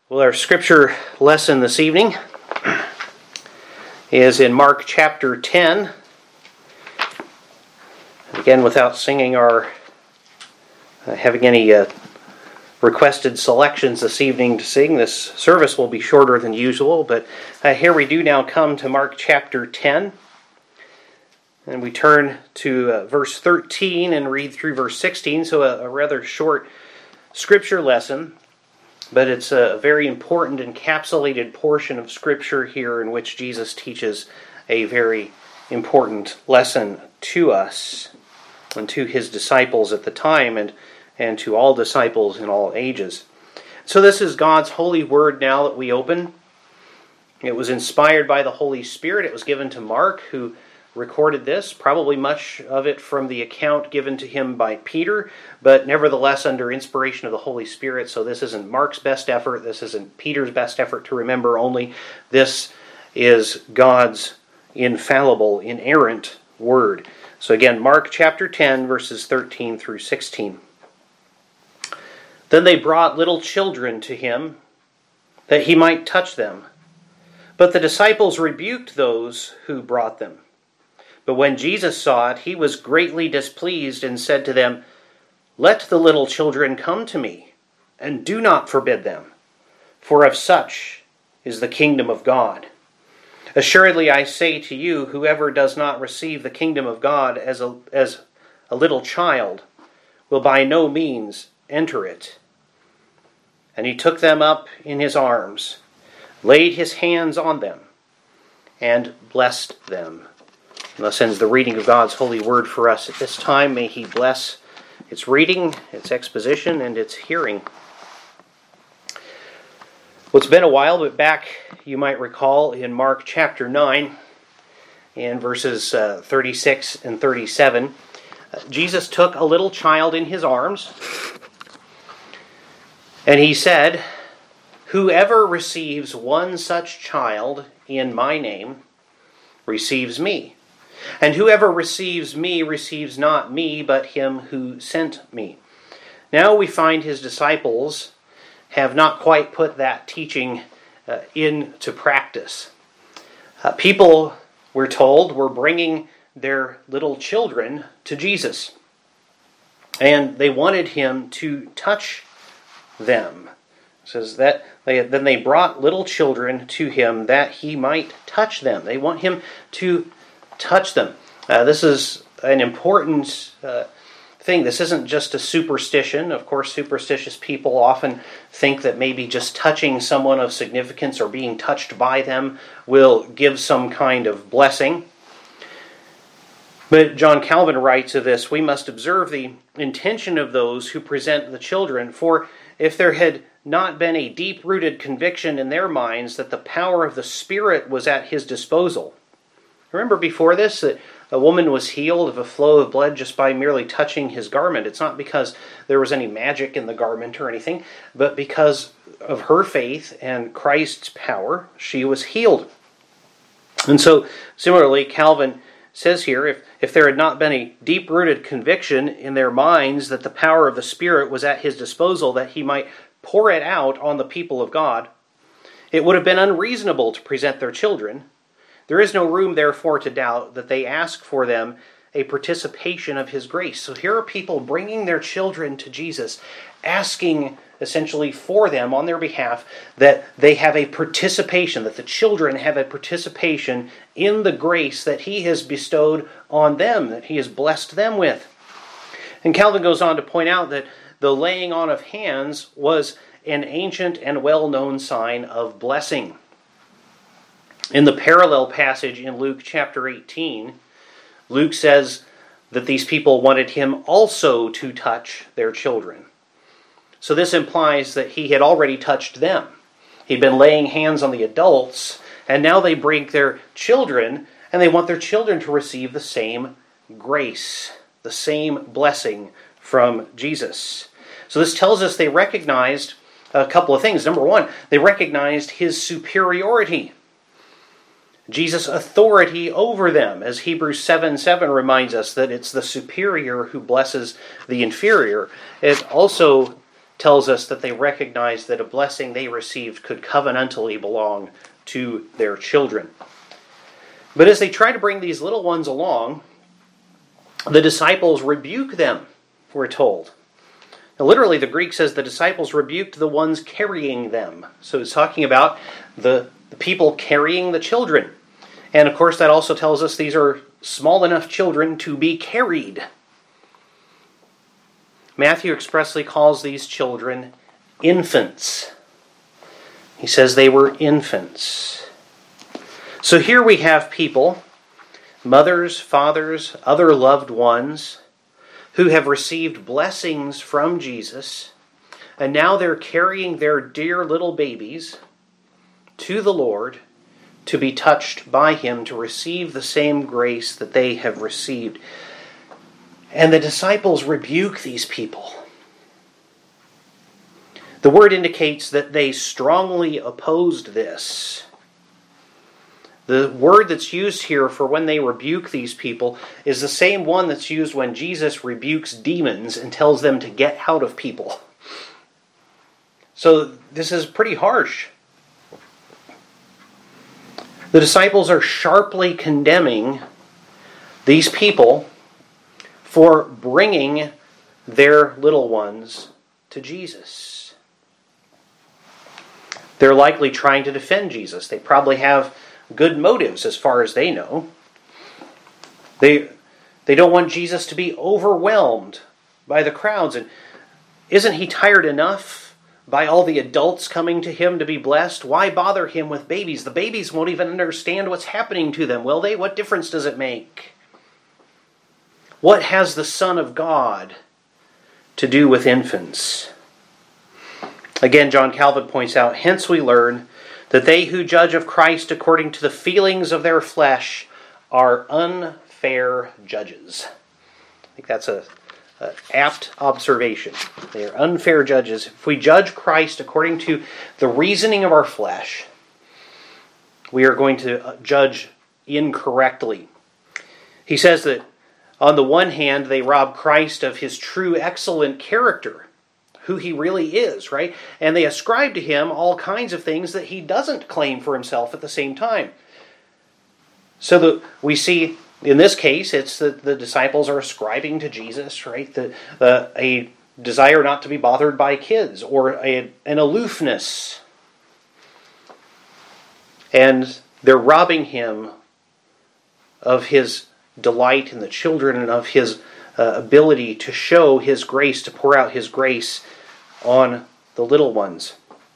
Well, our scripture lesson this evening is in Mark chapter 10. Again, without singing or having any requested selections this evening to sing, this service will be shorter than usual. But here we do now come to Mark chapter 10. And we turn to verse 13 and read through verse 16. So a rather short scripture lesson. But it's a very important encapsulated portion of Scripture here in which Jesus teaches a very important lesson to us and to his disciples at the time and to all disciples in all ages. So this is God's holy word now that we open. It was inspired by the Holy Spirit. It was given to Mark, who recorded this, probably much of it from the account given to him by Peter, but nevertheless under inspiration of the Holy Spirit. So this isn't Mark's best effort, this isn't Peter's best effort to remember only. This is God's infallible, inerrant word. So again, Mark chapter 10, verses 13 through 16. Then they brought little children to him, that he might touch them. But the disciples rebuked those who brought them. But when Jesus saw it, he was greatly displeased and said to them, "Let the little children come to me, and do not forbid them, for of such is the kingdom of God. Assuredly I say to you, whoever does not receive the kingdom of God as a little child will by no means enter it." And he took them up in his arms, laid his hands on them, and blessed them. And thus ends the reading of God's holy word for us at this time. May he bless its reading, its exposition, and its hearing. Well, it's been a while, but back, you might recall, in Mark chapter 9, in verses 36 and 37, Jesus took a little child in his arms, and he said, "Whoever receives one such child in my name receives me. And whoever receives me receives not me, but him who sent me." Now we find his disciples have not quite put that teaching into practice. People, we're told, were bringing their little children to Jesus. And they wanted him to touch them. It says that then they brought little children to him that he might touch them. They want him to touch them. This is an important thing. This isn't just a superstition. Of course, superstitious people often think that maybe just touching someone of significance or being touched by them will give some kind of blessing. But John Calvin writes of this, "We must observe the intention of those who present the children, for if there had not been a deep-rooted conviction in their minds that the power of the Spirit was at his disposal." Remember before this that a woman was healed of a flow of blood just by merely touching his garment. It's not because there was any magic in the garment or anything, but because of her faith and Christ's power, she was healed. And so, similarly, Calvin says here, if there had not been a deep-rooted conviction in their minds that the power of the Spirit was at his disposal, that he might pour it out on the people of God, it would have been unreasonable to present their children. There is no room, therefore, to doubt that they ask for them a participation of his grace. So here are people bringing their children to Jesus, asking essentially for them on their behalf that they have a participation, that the children have a participation in the grace that he has bestowed on them, that he has blessed them with. And Calvin goes on to point out that the laying on of hands was an ancient and well-known sign of blessing. In the parallel passage in Luke chapter 18, Luke says that these people wanted him also to touch their children. So this implies that he had already touched them. He'd been laying hands on the adults, and now they bring their children, and they want their children to receive the same grace, the same blessing from Jesus. So this tells us they recognized a couple of things. Number one, they recognized his superiority. Jesus' authority over them, as Hebrews 7:7 reminds us that it's the superior who blesses the inferior. It also tells us that they recognized that a blessing they received could covenantally belong to their children. But as they try to bring these little ones along, the disciples rebuke them, we're told. Now, literally, the Greek says the disciples rebuked the ones carrying them. So it's talking about the people carrying the children. And of course, that also tells us these are small enough children to be carried. Matthew expressly calls these children infants. He says they were infants. So here we have people, mothers, fathers, other loved ones, who have received blessings from Jesus, and now they're carrying their dear little babies to the Lord to be touched by Him, to receive the same grace that they have received. And the disciples rebuke these people. The word indicates that they strongly opposed this. The word that's used here for when they rebuke these people is the same one that's used when Jesus rebukes demons and tells them to get out of people. So this is pretty harsh. The disciples are sharply condemning these people for bringing their little ones to Jesus. They're likely trying to defend Jesus. They probably have good motives as far as they know. They don't want Jesus to be overwhelmed by the crowds. And isn't He tired enough by all the adults coming to Him to be blessed? Why bother Him with babies? The babies won't even understand what's happening to them, will they? What difference does it make? What has the Son of God to do with infants? Again, John Calvin points out, hence we learn that they who judge of Christ according to the feelings of their flesh are unfair judges. I think that's an apt observation. They are unfair judges. If we judge Christ according to the reasoning of our flesh, we are going to judge incorrectly. He says that on the one hand, they rob Christ of His true excellent character, who He really is, right? And they ascribe to Him all kinds of things that He doesn't claim for Himself at the same time. So that we see, in this case, it's that the disciples are ascribing to Jesus, right? A desire not to be bothered by kids, or an aloofness. And they're robbing Him of His delight in the children and of His ability to show His grace, to pour out His grace on the little ones.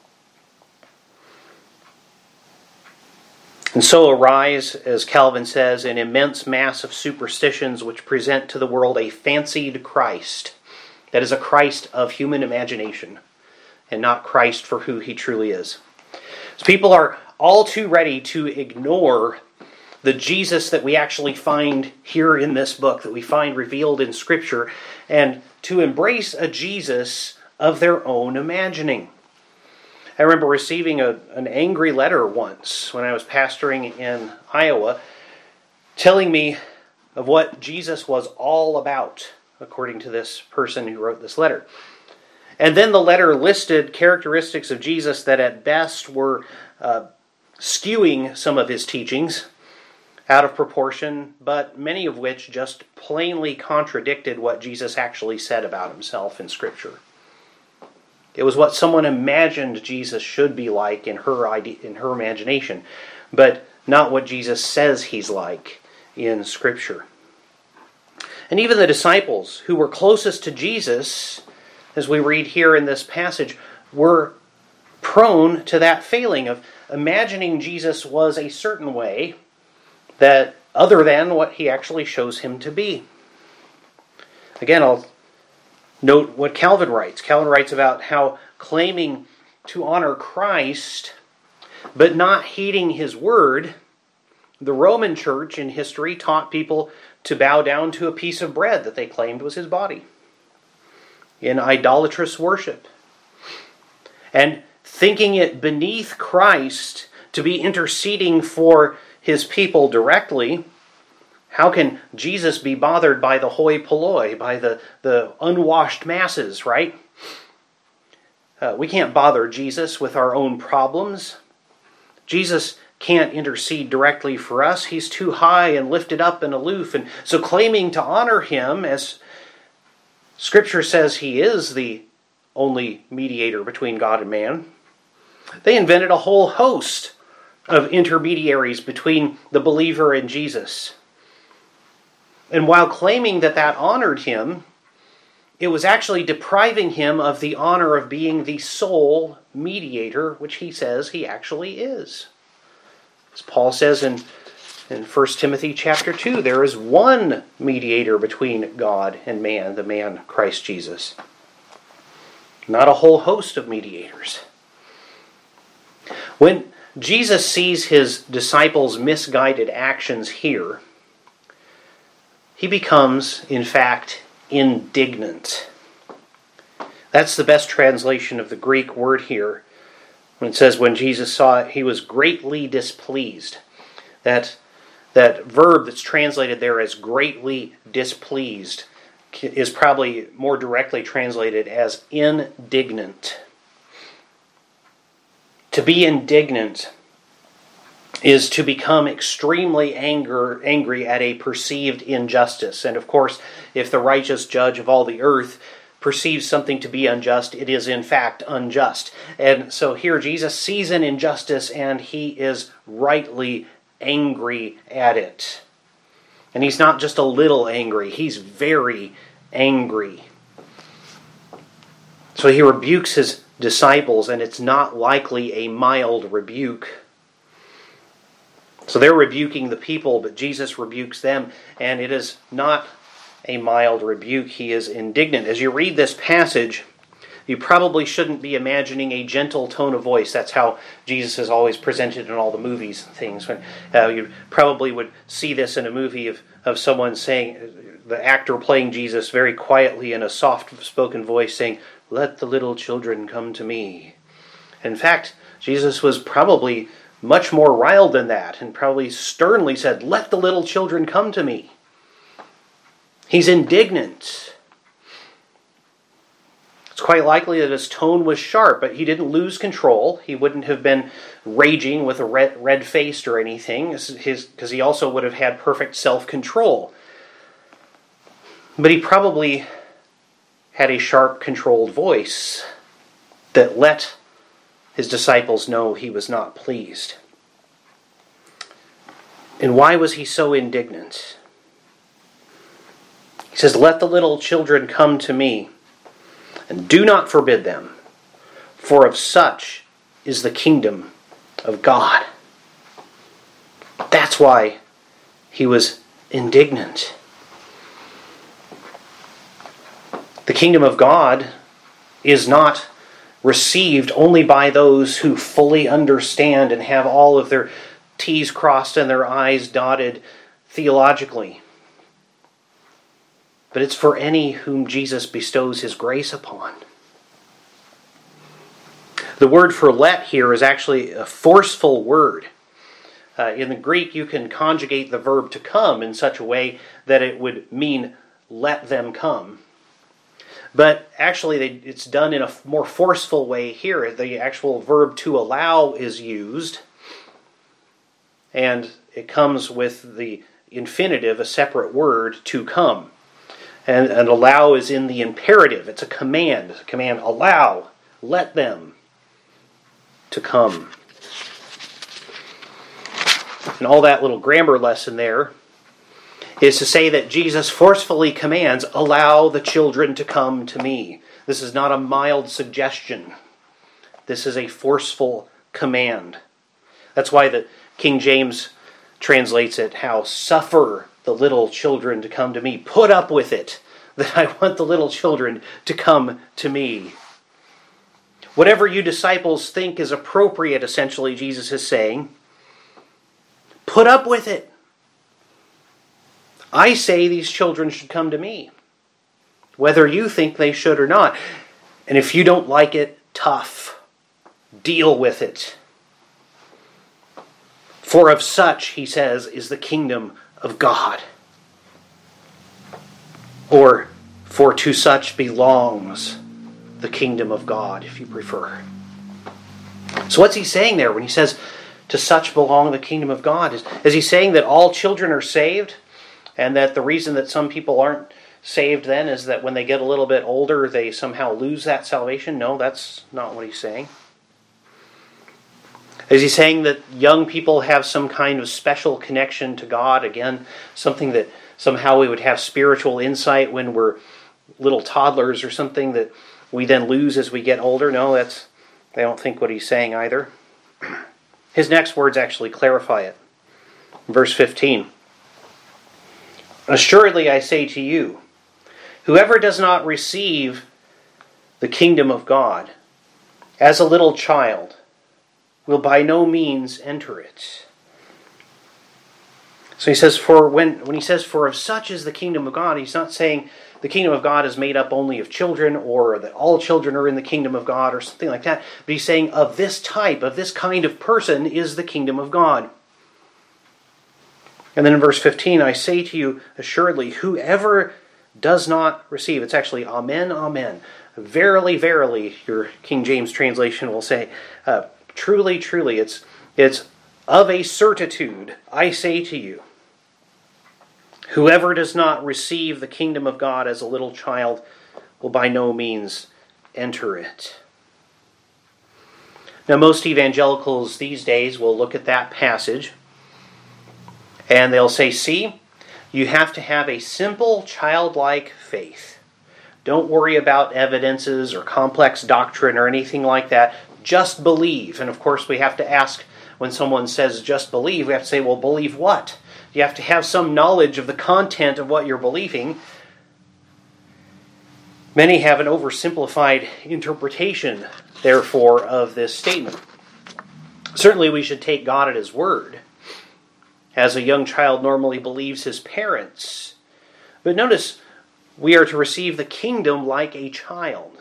And so arise, as Calvin says, an immense mass of superstitions which present to the world a fancied Christ, that is a Christ of human imagination, and not Christ for who He truly is. So people are all too ready to ignore the Jesus that we actually find here in this book, that we find revealed in Scripture, and to embrace a Jesus of their own imagining. I remember receiving an angry letter once when I was pastoring in Iowa, telling me of what Jesus was all about, according to this person who wrote this letter. And then the letter listed characteristics of Jesus that at best were skewing some of His teachings out of proportion, but many of which just plainly contradicted what Jesus actually said about Himself in Scripture. It was what someone imagined Jesus should be like in her imagination, but not what Jesus says He's like in Scripture. And even the disciples who were closest to Jesus, as we read here in this passage, were prone to that failing of imagining Jesus was a certain way that other than what He actually shows Him to be. Again, I'll note what Calvin writes. Calvin writes about how claiming to honor Christ, but not heeding His word, the Roman Church in history taught people to bow down to a piece of bread that they claimed was His body in idolatrous worship. And thinking it beneath Christ to be interceding for His people directly, how can Jesus be bothered by the hoi polloi, by the unwashed masses, right? We can't bother Jesus with our own problems. Jesus can't intercede directly for us. He's too high and lifted up and aloof. And so claiming to honor him, as Scripture says he is the only mediator between God and man, they invented a whole host of intermediaries between the believer and Jesus. And while claiming that that honored him, it was actually depriving him of the honor of being the sole mediator, which he says he actually is. As Paul says in 1 Timothy chapter 2, there is one mediator between God and man, the man Christ Jesus. Not a whole host of mediators. When Jesus sees his disciples' misguided actions here, he becomes, in fact, indignant. That's the best translation of the Greek word here. When it says, when Jesus saw it, he was greatly displeased. That verb that's translated there as greatly displeased is probably more directly translated as indignant. To be indignant is to become extremely angry at a perceived injustice. And of course, if the righteous judge of all the earth perceives something to be unjust, it is in fact unjust. And so here Jesus sees an injustice and he is rightly angry at it. And he's not just a little angry, he's very angry. So he rebukes his disciples, and it's not likely a mild rebuke. So they're rebuking the people, but Jesus rebukes them, and it is not a mild rebuke. He is indignant. As you read this passage, you probably shouldn't be imagining a gentle tone of voice. That's how Jesus is always presented in all the movies and things. You probably would see this in a movie of someone saying, the actor playing Jesus very quietly in a soft-spoken voice saying, "Let the little children come to me." In fact, Jesus was probably much more riled than that and probably sternly said, "Let the little children come to me." He's indignant. It's quite likely that his tone was sharp, but he didn't lose control. He wouldn't have been raging with a red-faced or anything, because he also would have had perfect self-control. But he probably had a sharp, controlled voice that let his disciples know he was not pleased. And why was he so indignant? He says, "Let the little children come to me, and do not forbid them, for of such is the kingdom of God." That's why he was indignant. The kingdom of God is not received only by those who fully understand and have all of their T's crossed and their I's dotted theologically. But it's for any whom Jesus bestows his grace upon. The word for let here is actually a forceful word. In the Greek, you can conjugate the verb to come in such a way that it would mean let them come. But actually, it's done in a more forceful way here. The actual verb to allow is used, and it comes with the infinitive, a separate word, to come. And allow is in the imperative. It's a command. It's a command, allow, let them to come. And all that little grammar lesson there is to say that Jesus forcefully commands, allow the children to come to me. This is not a mild suggestion. This is a forceful command. That's why the King James translates it how suffer the little children to come to me. Put up with it, that I want the little children to come to me. Whatever you disciples think is appropriate, essentially, Jesus is saying, put up with it. I say these children should come to me, whether you think they should or not. And if you don't like it, tough. Deal with it. For of such, he says, is the kingdom of God. Or, for to such belongs the kingdom of God, if you prefer. So what's he saying there when he says, to such belong the kingdom of God? Is he saying that all children are saved? And that the reason that some people aren't saved then is that when they get a little bit older, they somehow lose that salvation? No, that's not what he's saying. Is he saying that young people have some kind of special connection to God? Again, something that somehow we would have spiritual insight when we're little toddlers or something that we then lose as we get older? No, I don't think what he's saying either. His next words actually clarify it. Verse 15. Assuredly I say to you, whoever does not receive the kingdom of God as a little child will by no means enter it. So he says, when he says, for of such is the kingdom of God, he's not saying the kingdom of God is made up only of children, or that all children are in the kingdom of God, or something like that. But he's saying of this type, of this kind of person is the kingdom of God. And then in verse 15, I say to you, assuredly, whoever does not receive, it's actually amen, amen. Verily, verily, your King James translation will say, truly, truly, it's of a certitude, I say to you, whoever does not receive the kingdom of God as a little child will by no means enter it. Now, most evangelicals these days will look at that passage and they'll say, see, you have to have a simple, childlike faith. Don't worry about evidences or complex doctrine or anything like that. Just believe. And of course, we have to ask, when someone says just believe, we have to say, well, believe what? You have to have some knowledge of the content of what you're believing. Many have an oversimplified interpretation, therefore, of this statement. Certainly we should take God at His word, as a young child normally believes his parents. But notice, we are to receive the kingdom like a child.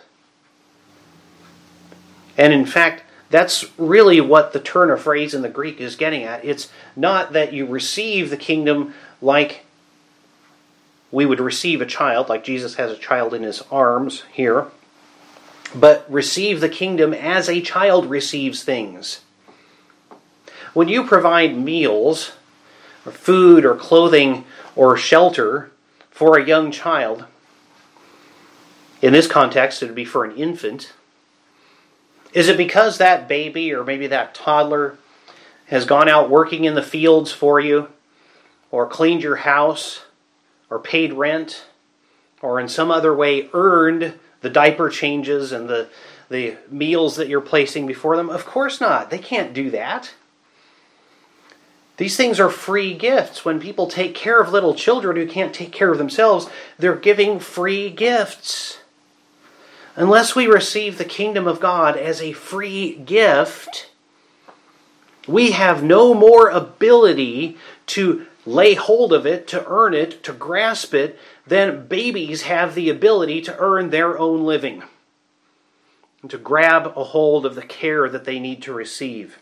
And in fact, that's really what the turn of phrase in the Greek is getting at. It's not that you receive the kingdom like we would receive a child, like Jesus has a child in his arms here, but receive the kingdom as a child receives things. When you provide meals, or food, or clothing, or shelter for a young child, in this context it would be for an infant, is it because that baby or maybe that toddler has gone out working in the fields for you, or cleaned your house, or paid rent, or in some other way earned the diaper changes and the meals that you're placing before them? Of course not. They can't do that. These things are free gifts. When people take care of little children who can't take care of themselves, they're giving free gifts. Unless we receive the kingdom of God as a free gift, we have no more ability to lay hold of it, to earn it, to grasp it, than babies have the ability to earn their own living, and to grab a hold of the care that they need to receive.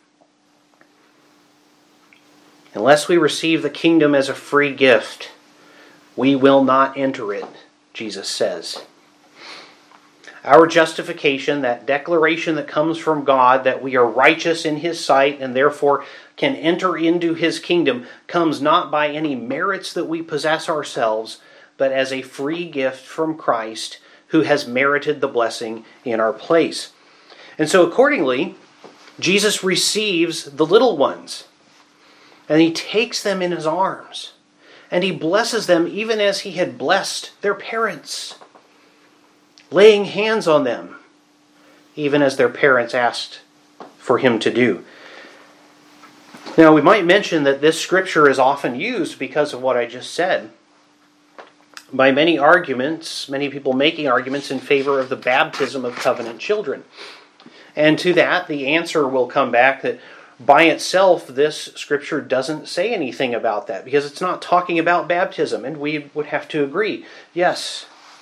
Unless we receive the kingdom as a free gift, we will not enter it, Jesus says. Our justification, that declaration that comes from God that we are righteous in His sight and therefore can enter into His kingdom, comes not by any merits that we possess ourselves, but as a free gift from Christ, who has merited the blessing in our place. And so accordingly, Jesus receives the little ones, and He takes them in His arms, and He blesses them even as He had blessed their parents, laying hands on them, even as their parents asked for Him to do. Now, we might mention that this scripture is often used because of what I just said, by many people making arguments in favor of the baptism of covenant children. And to that, the answer will come back that by itself, this scripture doesn't say anything about that, because it's not talking about baptism, and we would have to agree, yes.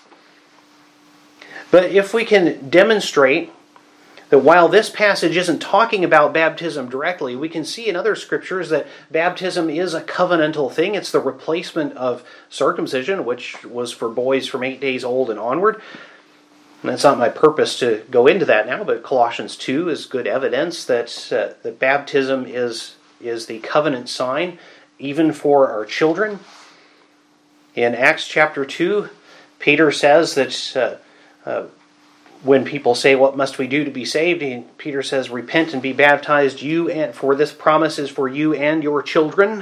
But if we can demonstrate that while this passage isn't talking about baptism directly, we can see in other scriptures that baptism is a covenantal thing. It's the replacement of circumcision, which was for boys from 8 days old and onward. And that's not my purpose to go into that now, but Colossians 2 is good evidence that that baptism is the covenant sign, even for our children. In Acts chapter 2, Peter says that when people say, "What must we do to be saved?" Peter says, "Repent and be baptized, you and for this promise is for you and your children."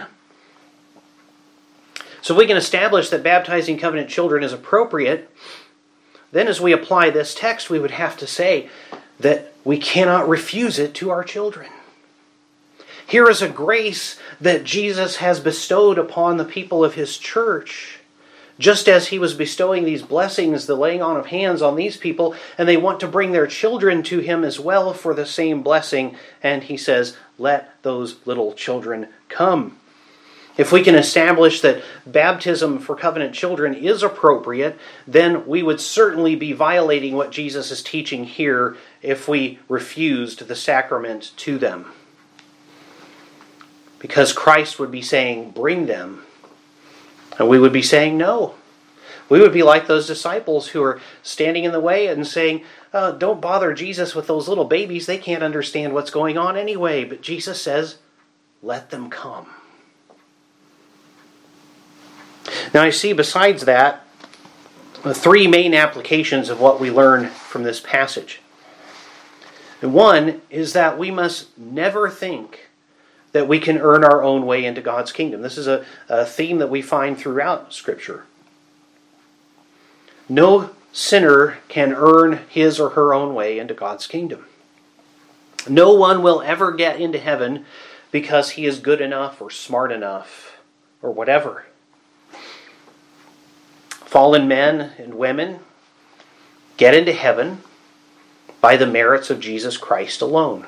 So we can establish that baptizing covenant children is appropriate. Then as we apply this text, we would have to say that we cannot refuse it to our children. Here is a grace that Jesus has bestowed upon the people of His church, just as He was bestowing these blessings, the laying on of hands on these people, and they want to bring their children to Him as well for the same blessing. And He says, let those little children come. If we can establish that baptism for covenant children is appropriate, then we would certainly be violating what Jesus is teaching here if we refused the sacrament to them. Because Christ would be saying, bring them. And we would be saying no. We would be like those disciples who are standing in the way and saying, don't bother Jesus with those little babies. They can't understand what's going on anyway. But Jesus says, let them come. Now I see besides that, three main applications of what we learn from this passage. And one is that we must never think that we can earn our own way into God's kingdom. This is a theme that we find throughout Scripture. No sinner can earn his or her own way into God's kingdom. No one will ever get into heaven because he is good enough or smart enough or whatever. Fallen men and women get into heaven by the merits of Jesus Christ alone,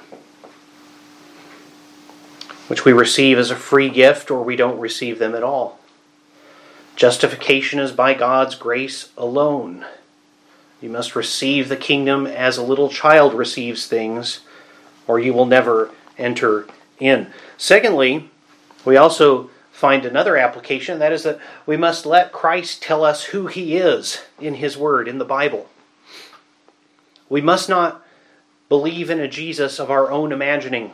which we receive as a free gift or we don't receive them at all. Justification is by God's grace alone. You must receive the kingdom as a little child receives things, or you will never enter in. Secondly, we also find another application, that is that we must let Christ tell us who He is in His Word, in the Bible. We must not believe in a Jesus of our own imagining.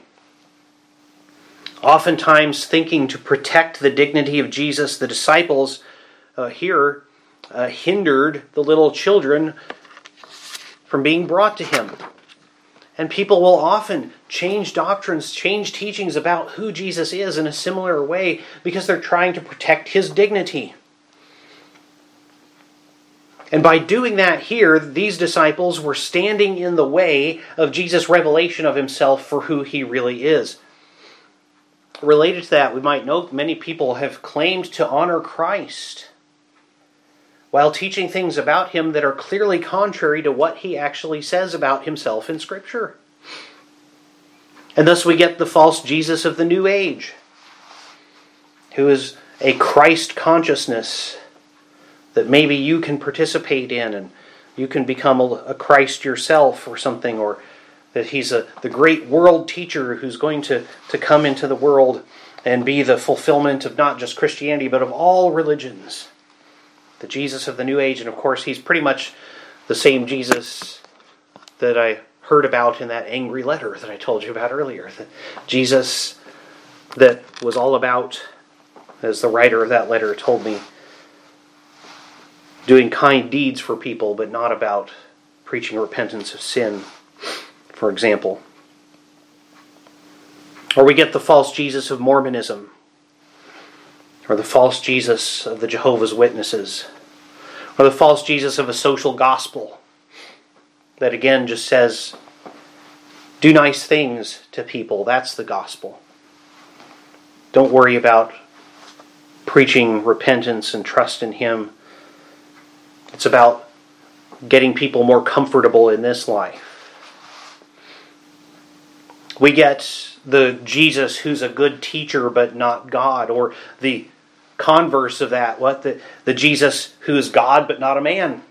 Oftentimes, thinking to protect the dignity of Jesus, the disciples here hindered the little children from being brought to Him. And people will often change doctrines, change teachings about who Jesus is in a similar way because they're trying to protect His dignity. And by doing that here, these disciples were standing in the way of Jesus' revelation of Himself for who He really is. Related to that, we might note many people have claimed to honor Christ while teaching things about Him that are clearly contrary to what He actually says about Himself in Scripture. And thus we get the false Jesus of the New Age, who is a Christ consciousness that maybe you can participate in and you can become a Christ yourself or something, or that He's the great world teacher who's going to come into the world and be the fulfillment of not just Christianity but of all religions. The Jesus of the New Age, and of course He's pretty much the same Jesus that I heard about in that angry letter that I told you about earlier. The Jesus that was all about, as the writer of that letter told me, doing kind deeds for people, but not about preaching repentance of sin, for example. Or we get the false Jesus of Mormonism, or the false Jesus of the Jehovah's Witnesses, or the false Jesus of a social gospel that again just says, do nice things to people. That's the gospel. Don't worry about preaching repentance and trust in Him. It's about getting people more comfortable in this life. We get the Jesus who's a good teacher but not God, or the converse of that, the Jesus who is God but not a man.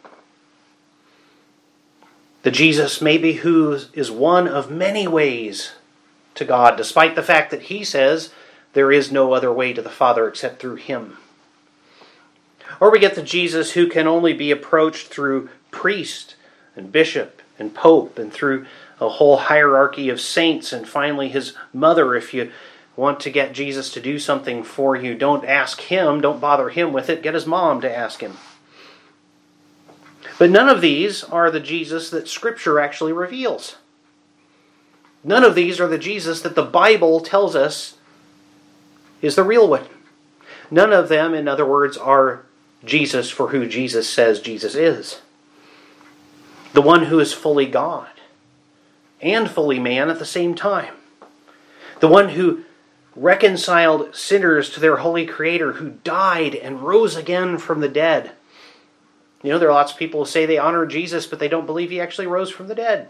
The Jesus maybe who is one of many ways to God, despite the fact that He says there is no other way to the Father except through Him. Or we get the Jesus who can only be approached through priest and bishop and pope, and through a whole hierarchy of saints, and finally his mother. If you want to get Jesus to do something for you, don't ask him, don't bother him with it, get his mom to ask him. But none of these are the Jesus that Scripture actually reveals. None of these are the Jesus that the Bible tells us is the real one. None of them, in other words, are Jesus for who Jesus says Jesus is. The one who is fully God and fully man at the same time. The one who reconciled sinners to their holy Creator, who died and rose again from the dead. You know, there are lots of people who say they honor Jesus, but they don't believe he actually rose from the dead.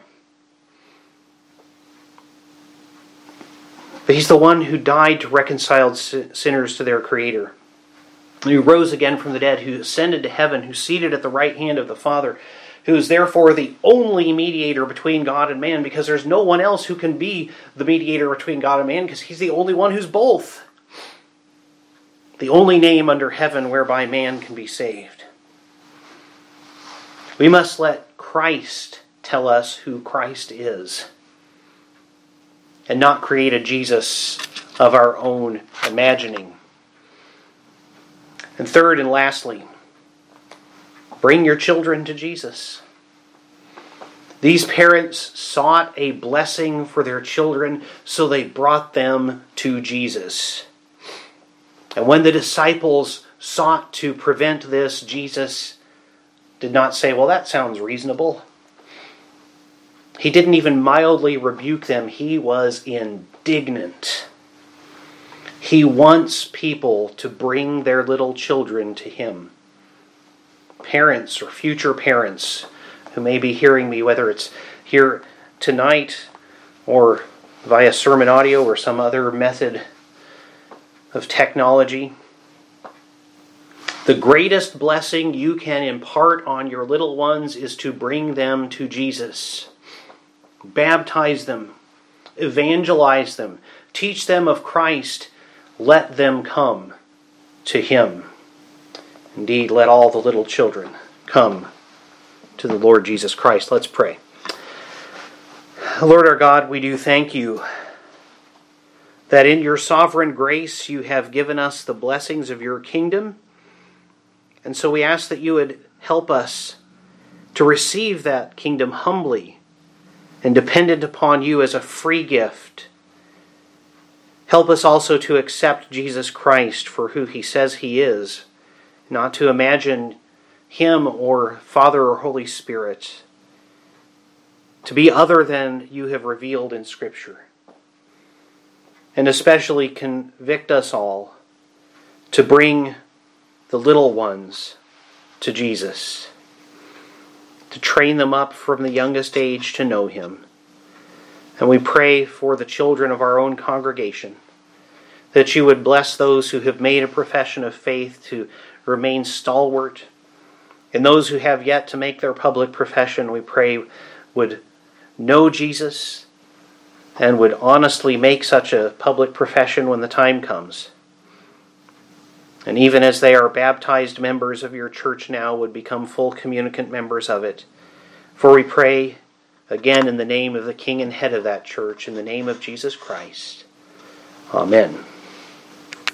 But he's the one who died to reconcile sinners to their Creator, who rose again from the dead, who ascended to heaven, who's seated at the right hand of the Father, who is therefore the only mediator between God and man, because there's no one else who can be the mediator between God and man, because he's the only one who's both. The only name under heaven whereby man can be saved. We must let Christ tell us who Christ is, and not create a Jesus of our own imagining. And third and lastly, bring your children to Jesus. These parents sought a blessing for their children, so they brought them to Jesus. And when the disciples sought to prevent this, Jesus did not say, well, that sounds reasonable. He didn't even mildly rebuke them. He was indignant. He wants people to bring their little children to him. Parents or future parents who may be hearing me, whether it's here tonight or via sermon audio or some other method of technology. The greatest blessing you can impart on your little ones is to bring them to Jesus. Baptize them. Evangelize them. Teach them of Christ. Let them come to him. Indeed, let all the little children come to the Lord Jesus Christ. Let's pray. Lord our God, we do thank you that in your sovereign grace you have given us the blessings of your kingdom. And so we ask that you would help us to receive that kingdom humbly and dependent upon you as a free gift. Help us also to accept Jesus Christ for who he says he is, not to imagine him or Father or Holy Spirit to be other than you have revealed in Scripture. And especially convict us all to bring the little ones to Jesus, to train them up from the youngest age to know him. And we pray for the children of our own congregation, that you would bless those who have made a profession of faith to remain stalwart, and those who have yet to make their public profession, we pray, would know Jesus and would honestly make such a public profession when the time comes. And even as they are baptized members of your church now, would become full communicant members of it. For we pray, again, in the name of the King and Head of that church, in the name of Jesus Christ. Amen.